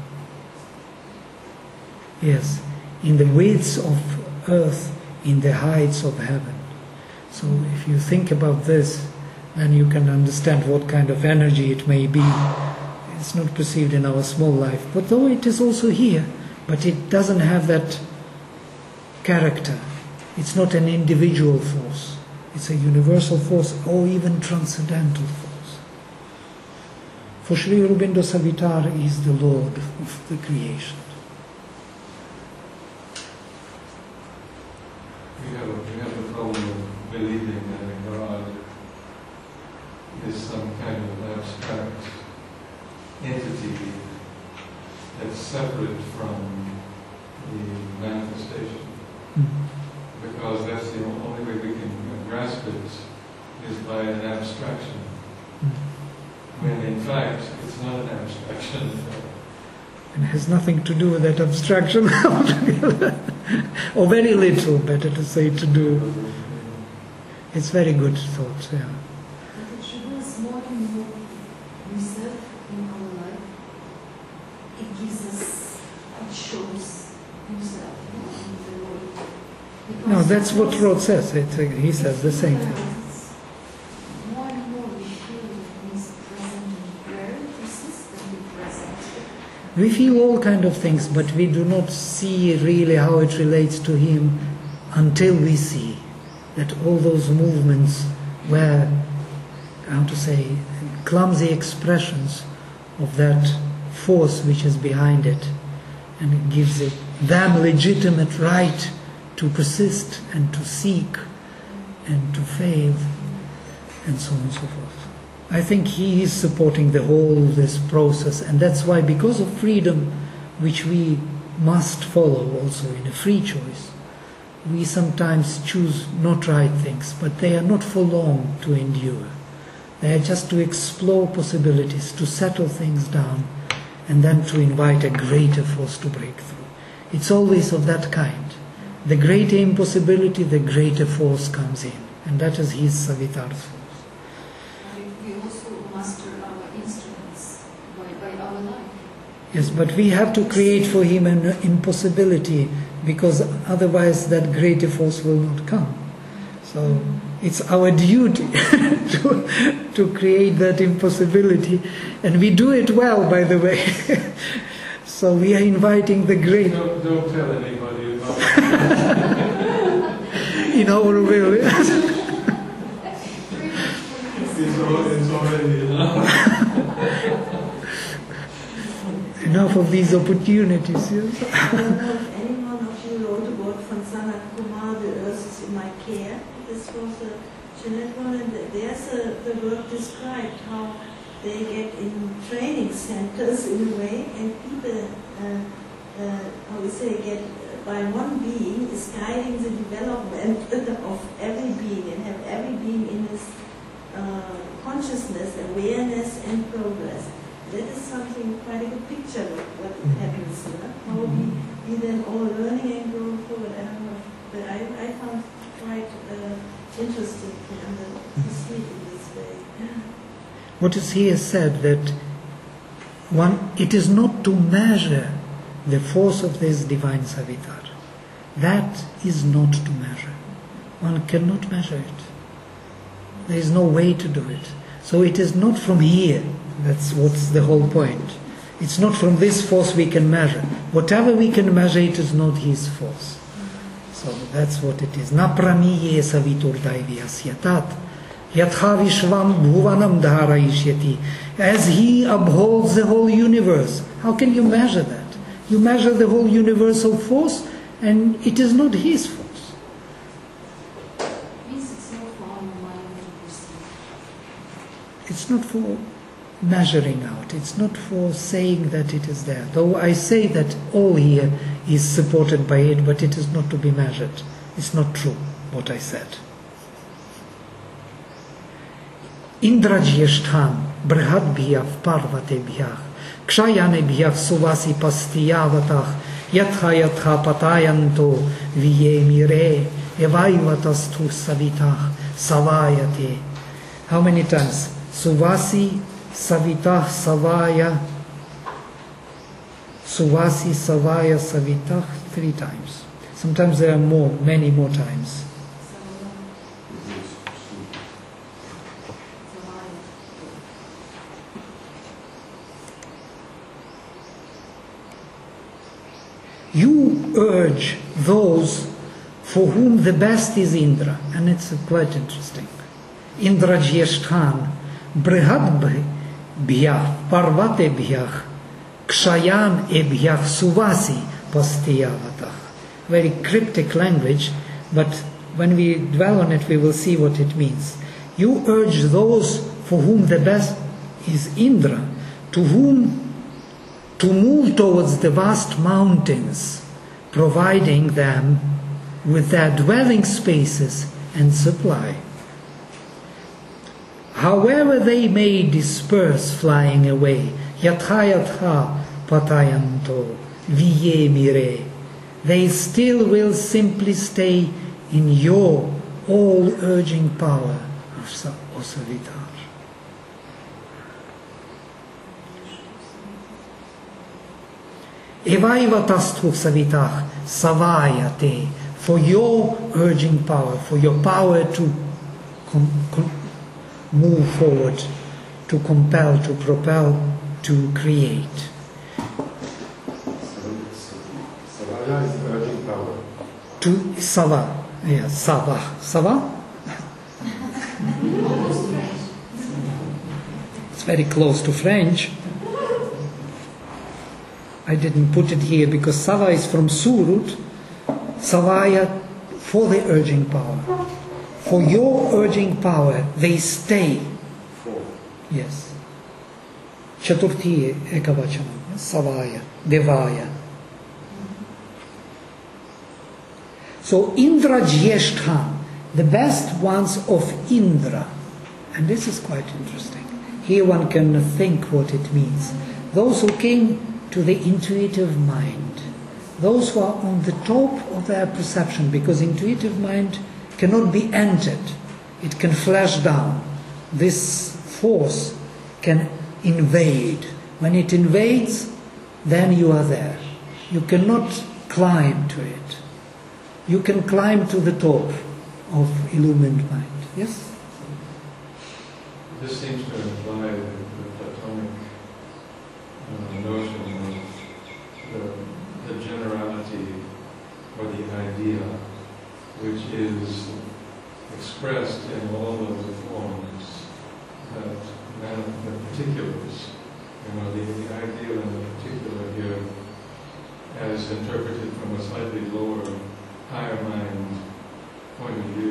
Yes, in the widths of earth, in the heights of heaven. So if you think about this, then you can understand what kind of energy it may be. It's not perceived in our small life, but though it is also here, but it doesn't have that character. It's not an individual force. It's a universal force or even transcendental force. For Sri Aurobindo, Savitar is the Lord of the creation. We have a problem of believing that God is some kind of abstract entity that's separate from the manifestation. Because that's the only way we can grasp it is by an abstraction. When in fact it's not an abstraction. And it has nothing to do with that abstraction altogether. Or very little, better to say, to do. It's very good thought, yeah. But it shows us more and more himself in our life. It gives us, it shows himself in the world. No, that's what Roth says. He says the same thing. More and more we feel that he's present and very persistently present. We feel all kind of things, but we do not see really how it relates to him until we see that all those movements were, how to say, clumsy expressions of that force which is behind it, and it gives it them legitimate right to persist and to seek and to fail and so on and so forth. I think he is supporting the whole this process, and that's why, because of freedom which we must follow also in a free choice, we sometimes choose not right things, but they are not for long to endure. They are just to explore possibilities, to settle things down, and then to invite a greater force to break through. It's always of that kind. The greater impossibility, the greater force comes in, and that is his Savitar's force. We also master our instruments by our life. Yes, but we have to create for him an impossibility, because otherwise that greater force will not come. So it's our duty to create that impossibility, and we do it well, by the way. So we are inviting the great. Don't tell anybody about in our will. It's already Enough of these opportunities. Yes? I don't know if anyone of you wrote about from Sanat Kumar, The Earth is in My Care. This was a Jeanette one, and there's the work described how they get in training centers in a way, and people, how we say, get by one being is guiding the development of every being, and have every being in his consciousness, awareness, and progress. That is something, quite a good picture of what happens here. How we then all learning and growing forward. I don't know, but I found quite interesting to see it in this way. What is here said that it is not to measure the force of this divine Savitar. That is not to measure. One cannot measure it. There is no way to do it. So it is not from here. That's what's the whole point. It's not from this force we can measure. Whatever we can measure, it is not his force. So that's what it is. Napramiye savitur daiviyasyatat yatha vishvam bhuvanam dharayishyati. As he upholds the whole universe. How can you measure that? You measure the whole universal force, and it is not his force. Means it's not for our mind to perceive. It's not for measuring out. It's not for saying that it is there. Though I say that all here is supported by it, but it is not to be measured. It's not true what I said. Indrajyeshtham brihadbhyah parvatebhyah kshayanebhyah suvasi pastiyavatah yatha yatha patayanto viyemire evaivatasthu savitah savayate. How many times? Suvasi savitah savaya. Suvasi savaya savitah 3 times. Sometimes there are more, many more times. You urge those for whom the best is Indra, and it's quite interesting. Indrajyeshtham brihadbhyah parvatebhyah kshayan ebhyah suvasi pastiyavatah. Very cryptic language, but when we dwell on it we will see what it means. You urge those for whom the best is Indra, to whom to move towards the vast mountains, providing them with their dwelling spaces and supply. However they may disperse flying away, yatha yatha patayanto viyemire, they still will simply stay in your all-urging power of Savitar. Evaivatasthu savitah savayate, for your urging power, for your power to move forward, to compel, to propel, to create. Savaya is urging power. To sava, yeah, sava, sava. It's very close to French. I didn't put it here because Sava is from Surut, Savaya, for the urging power. For your urging power, they stay. Yes. Chaturthi ekavachanam, Savaya, Devaya. So Indrajyeshtham, the best ones of Indra. And this is quite interesting. Here one can think what it means. Those who came to the intuitive mind, those who are on the top of their perception, because intuitive mind cannot be entered, it can flash down. This force can invade. When it invades, then you are there. You cannot climb to it. You can climb to the top of illumined mind. Yes? This seems to imply the Platonic notion of the generality or the idea, which is expressed in all of the forms that the particulars, the ideal and the particular here, as interpreted from a slightly lower, higher mind point of view,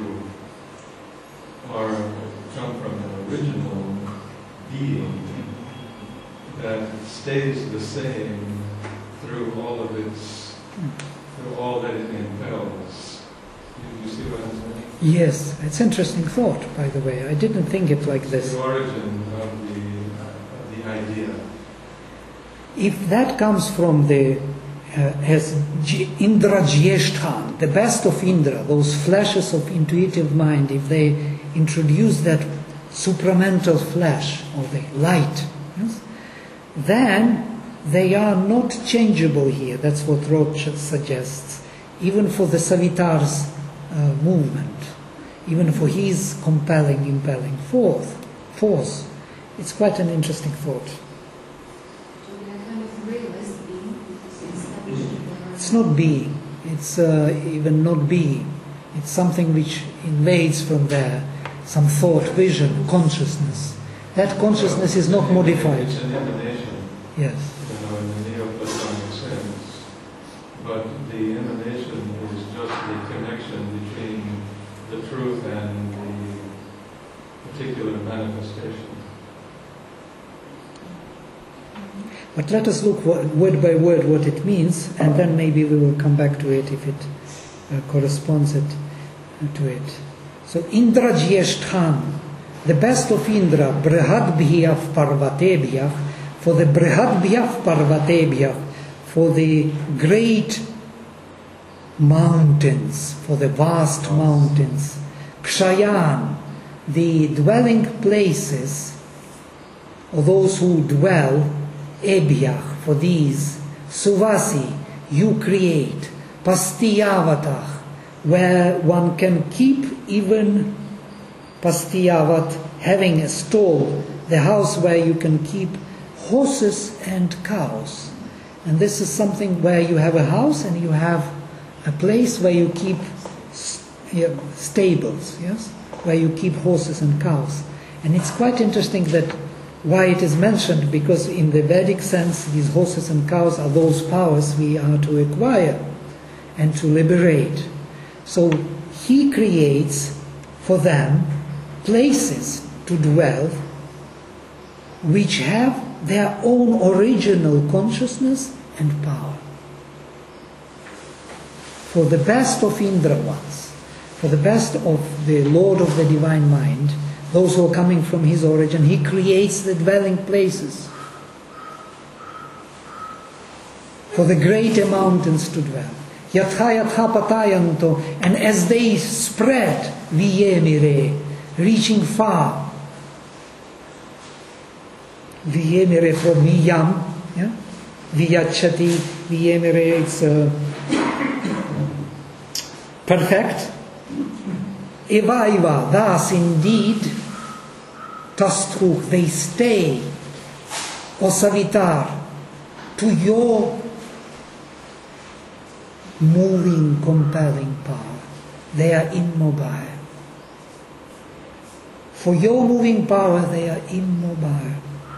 come from an original being that stays the same through all of its, through all that it impels. You see what I'm saying? Yes, it's interesting thought, by the way. I didn't think it like this. The origin of the idea. If that comes from the as Indrajyeshtham, the best of Indra, those flashes of intuitive mind, if they introduce that supramental flash or the light, yes, then they are not changeable here. That's what Roche suggests, even for the Savitar's movement, even for his impelling force. It's quite an interesting thought. So they are kind of realized being, because it's established. It's not being, it's even not being. It's something which invades from there, some thought, vision, consciousness. That consciousness is not modified. It's an emanation, Yes. in the Neoplatonic sense. But the emanation is just the connection between the truth and the particular manifestation. But let us look word by word what it means, and then maybe we will come back to it if it corresponds to it. So Indra Jyeshthan, the best of Indra, Brihadbhyav Parvatebhyah, for the Brihadbhyav Parvatebhyah, for the great mountains, for the vast mountains, Kshayan, the dwelling places, or those who dwell, Ebhyah, for these, Suvasi, you create, Pastiyavatah, where one can keep even Pastiyavat, having a stall, the house where you can keep horses and cows. And this is something where you have a house and you have a place where you keep stables, yes, where you keep horses and cows. And it's quite interesting that why it is mentioned, because in the Vedic sense these horses and cows are those powers we are to acquire and to liberate. So he creates for them places to dwell which have their own original consciousness and power. For the best of Indra ones, for the best of the Lord of the Divine Mind, those who are coming from his origin, he creates the dwelling places for the greater mountains to dwell. Yatha yatha patayanto, and as they spread, viyemire, reaching far. Viyemire from viyam, yeah? Viyachati, viyemire, it's perfect. Eva, thus indeed, Tastruch, they stay, O Savitar, to your moving, compelling power. They are immobile. For your moving power, they are immobile.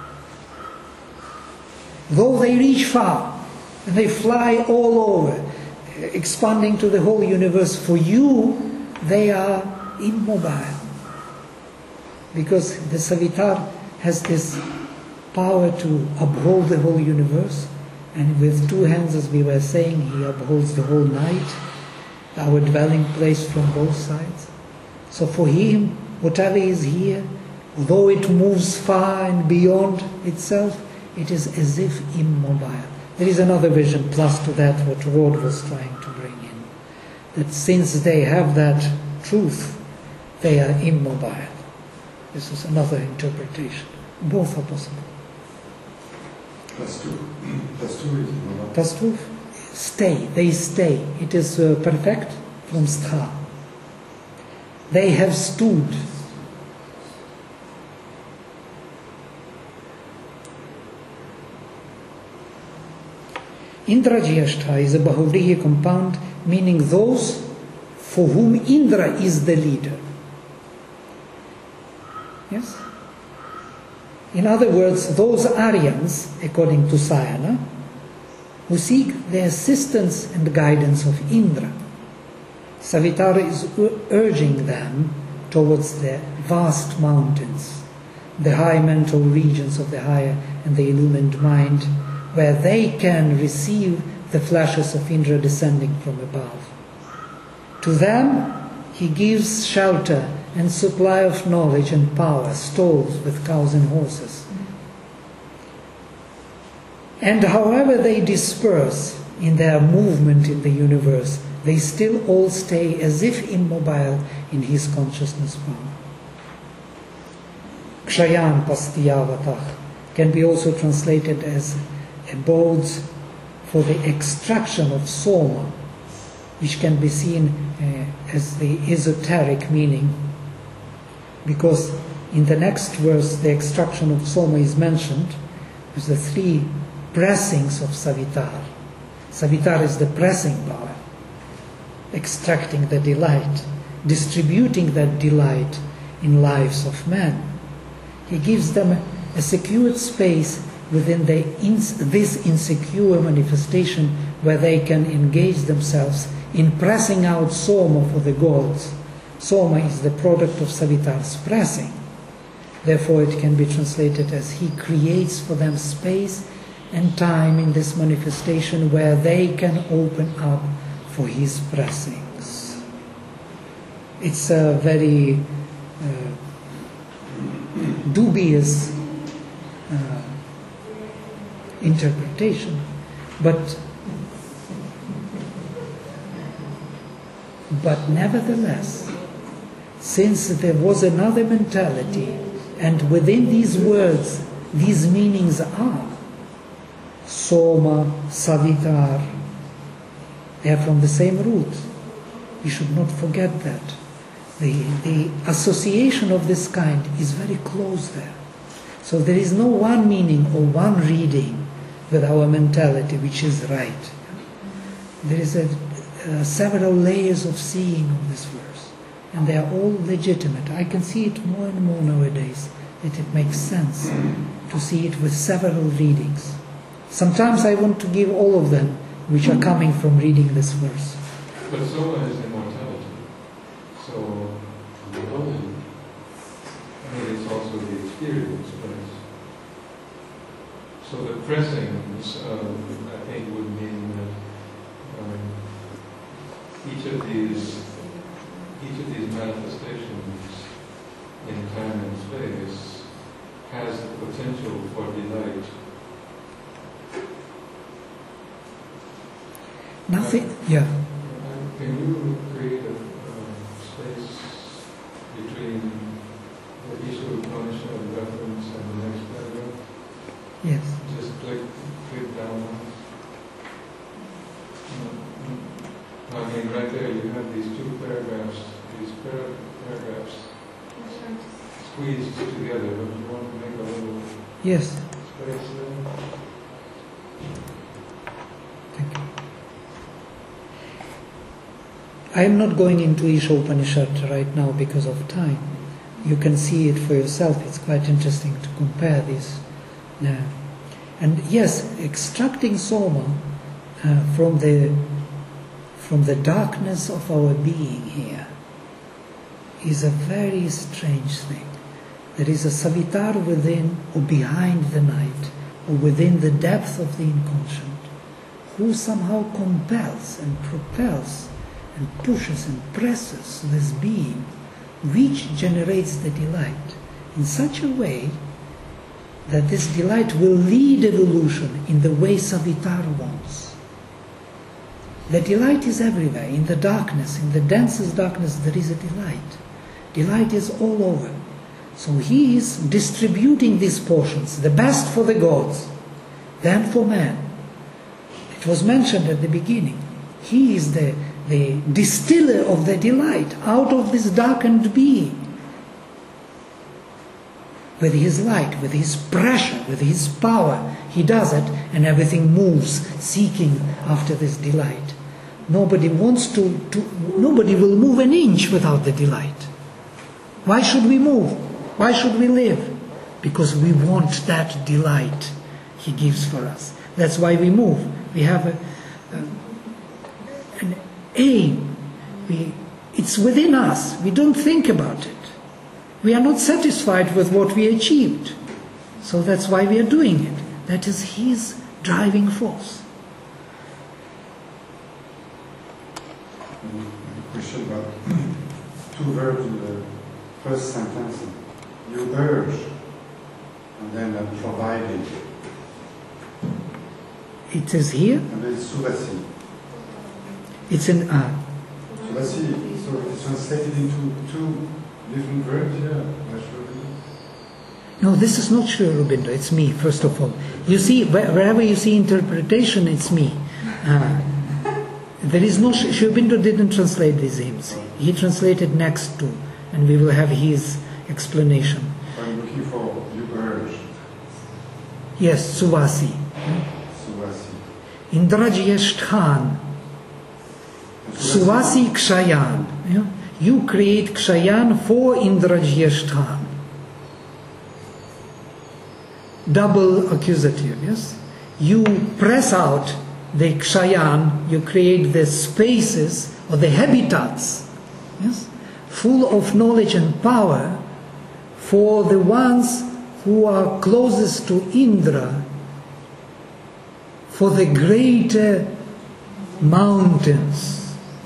Though they reach far, and they fly all over, expanding to the whole universe, for you, they are immobile. Because the Savitar has this power to uphold the whole universe, and with two hands, as we were saying, he upholds the whole night, our dwelling place from both sides. So for him, whatever is here, although it moves far and beyond itself, it is as if immobile. There is another vision plus to that what Rod was trying to bring in, that since they have that truth, they are immobile. This is another interpretation. Both are possible. That's true. That's true. That's true. Stay. They stay. It is perfect from stha. They have stood. Indra Jyeshtha is a Bahuvrihi compound, meaning those for whom Indra is the leader. Yes? In other words, those Aryans, according to Sayana, who seek the assistance and guidance of Indra. Savitar is urging them towards the vast mountains, the high mental regions of the higher and the illumined mind, where they can receive the flashes of Indra descending from above. To them, he gives shelter and supply of knowledge and power, stalls with cows and horses. And however they disperse in their movement in the universe, they still all stay as if immobile in his consciousness power. Kshayan Pastiyavatah, can be also translated as abodes for the extraction of soma, which can be seen as the esoteric meaning, because in the next verse the extraction of soma is mentioned as the three pressings of Savitar. Savitar is the pressing power, extracting the delight, distributing that delight in lives of men. He gives them a secured space within this insecure manifestation where they can engage themselves in pressing out soma for the gods. Soma is the product of Savitar's pressing. Therefore it can be translated as he creates for them space and time in this manifestation where they can open up for his pressings. It's a very dubious interpretation, but nevertheless, since there was another mentality, and within these words these meanings are Soma, Savitar, they are from the same root. We should not forget that. The association of this kind is very close there. So there is no one meaning or one reading with our mentality which is right. There is several layers of seeing of this verse, and they are all legitimate. I can see it more and more nowadays, that it makes sense to see it with several readings. Sometimes I want to give all of them which are coming from reading this verse. But Soma is immortality. So, it's also the experience, but so the pressings, I think, would mean that each of these manifestations in time and space has the potential for delight. Nothing, yeah. Can you create a space between the Isha Upanishad reference and the next paragraph? Yes. Just click down. I mean, right there you have these two paragraphs, paragraphs squeezed together. Don't you want to make a little Yes. space there? Thank you. I am not going into Isha Upanishad right now because of time. You can see it for yourself. It's quite interesting to compare these. And yes, extracting Soma from the darkness of our being here is a very strange thing. There is a Savitar within or behind the night or within the depth of the inconscient who somehow compels and propels and pushes and presses this being which generates the delight in such a way that this delight will lead evolution in the way Savitar wants. The delight is everywhere. In the darkness, in the densest darkness, there is a delight. Delight is all over. So he is distributing these portions, the best for the gods, then for man. It was mentioned at the beginning. He is the distiller of the delight out of this darkened being. With his light, with his pressure, with his power, he does it, and everything moves, seeking after this delight. Nobody nobody will move an inch without the delight. Why should we move? Why should we live? Because we want that delight he gives for us. That's why we move. We have an aim. It's within us. We don't think about it. We are not satisfied with what we achieved. So that's why we are doing it. That is his driving force. Question about two verbs in the first sentence. You urge, and then provided. It is here. And then suvasi. It's in Suvasi, so it's translated into two different verbs here, naturally. No, this is not Sri Aurobindo, it's me, first of all. You see, wherever you see interpretation, it's me. There is no, Sri Aurobindo didn't translate these hymns. He translated next to, and we will have his explanation. I'm looking for you urge. Yes, Suvasi. Suvasi. Indrajyashthan. Suvasi Kshayan. Yeah? You create Kshayan for Indrajyashthan. Double accusative, yes? You press out the Kshayan, you create the spaces or the habitats, yes? Full of knowledge and power for the ones who are closest to Indra, for the greater mountains.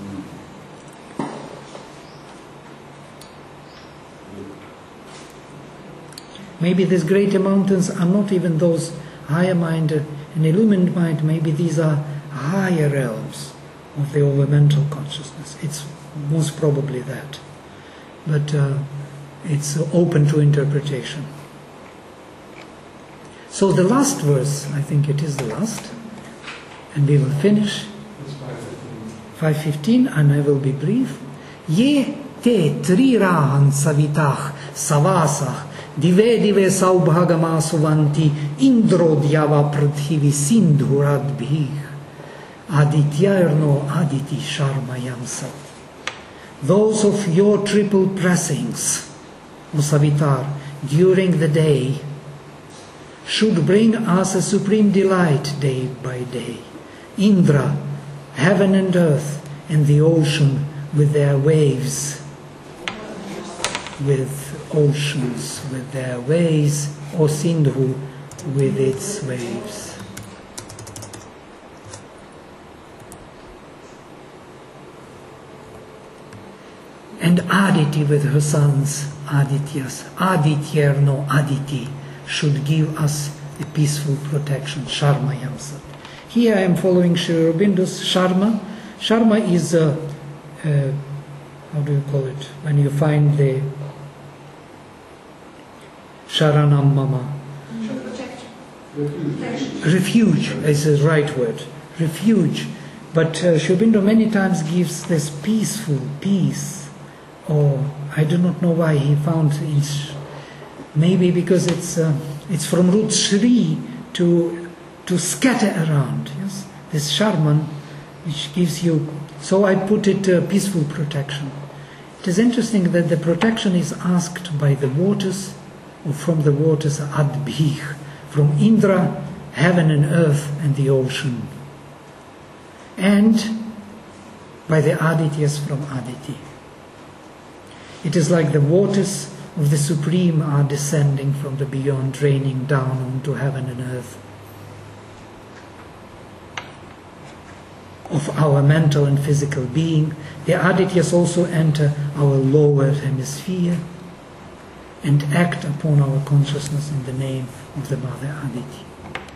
Maybe these greater mountains are not even those higher mind, an illumined mind, maybe these are higher realms of the overmental consciousness. It's most probably that. But it's open to interpretation. So the last verse, I think it is the last, and we will finish. It's 5:15, and I will be brief. Ye te trirahan savitach savasach dive dive saubhagama suvanti indro dyava prathivi sindhuradbhih adityarno aditi sharmayam sat. Those of your triple pressings, O Savitar, during the day should bring us a supreme delight day by day. Indra, heaven and earth, and the ocean with their waves, with oceans with their waves, or Sindhu with its waves. And Aditi with her sons, Adityas, Adityarno Aditi, should give us a peaceful protection, Sharma Yamsat. Here I am following Sri Aurobindo's Sharma. Sharma is how do you call it? When you find the Sharanam Mama. Refuge is the right word. Refuge. But Sri Aurobindo many times gives this peaceful peace. Or I do not know why he found it. Maybe because it's from root Shri to scatter around. Yes, this Sharman, which gives you. So I put it peaceful protection. It is interesting that the protection is asked by the waters, or from the waters Adbhih, from Indra, heaven and earth and the ocean, and by the Adityas from Aditi. It is like the waters of the Supreme are descending from the beyond, raining down onto heaven and earth. Of our mental and physical being, the Adityas also enter our lower hemisphere and act upon our consciousness in the name of the Mother Aditi.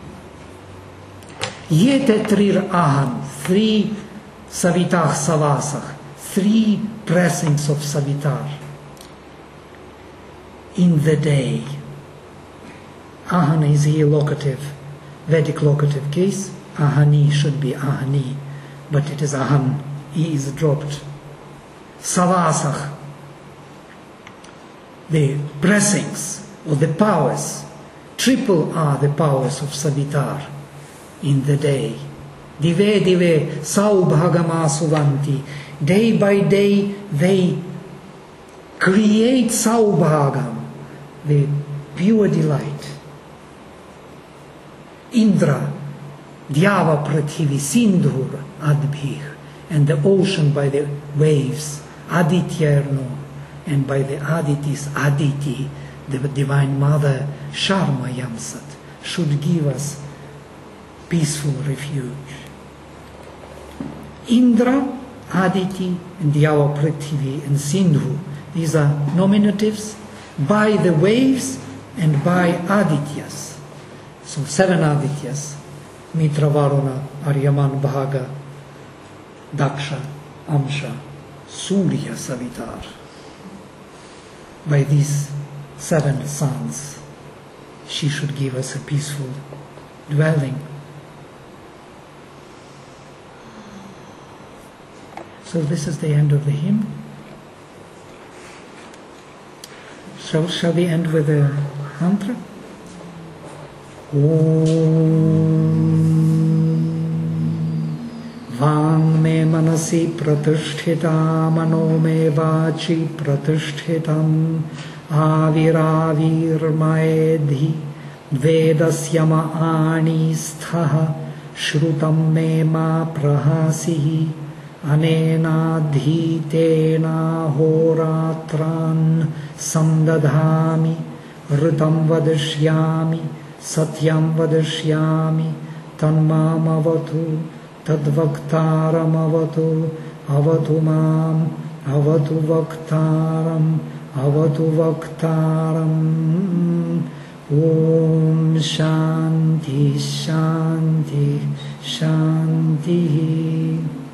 Yete trir aham, 3 savitach savasach, 3 pressings of Savitar in the day. Ahan is here locative, Vedic locative case. Ahani should be ahani, but it is aham. E is dropped. Savasach, the pressings or the powers, triple are the powers of Savitar in the day. Dive dive saubhagama suvanti. Day by day they create saubhagam, the pure delight. Indra, Dyava Prathivi, Sindhur, Adbhih, and the ocean by the waves, Adityarno, and by the Aditis, Aditi, the Divine Mother, Sharma Yamsat, should give us peaceful refuge. Indra, Aditi, and Dyava Prathivi, and Sindhu, these are nominatives, by the waves and by Adityas. So 7 Adityas, Mitra Varuna, Aryaman Bhaga, Daksha, Amsha, Surya Savitar. By these 7 sons she should give us a peaceful dwelling. So this is the end of the hymn. Shall we end with a mantra? Vang me manasi pratisthita mano me vachi pratishtitam aviravir maedhi vedasyama ani sthaha shrutam me ma prahasihi anenadhitena horatran samdadhami ritam vadishyami satyam vadishyami tanmamavatu tadvaktaram avatu mam avatu vaktaram Om Shanti Shanti Shanti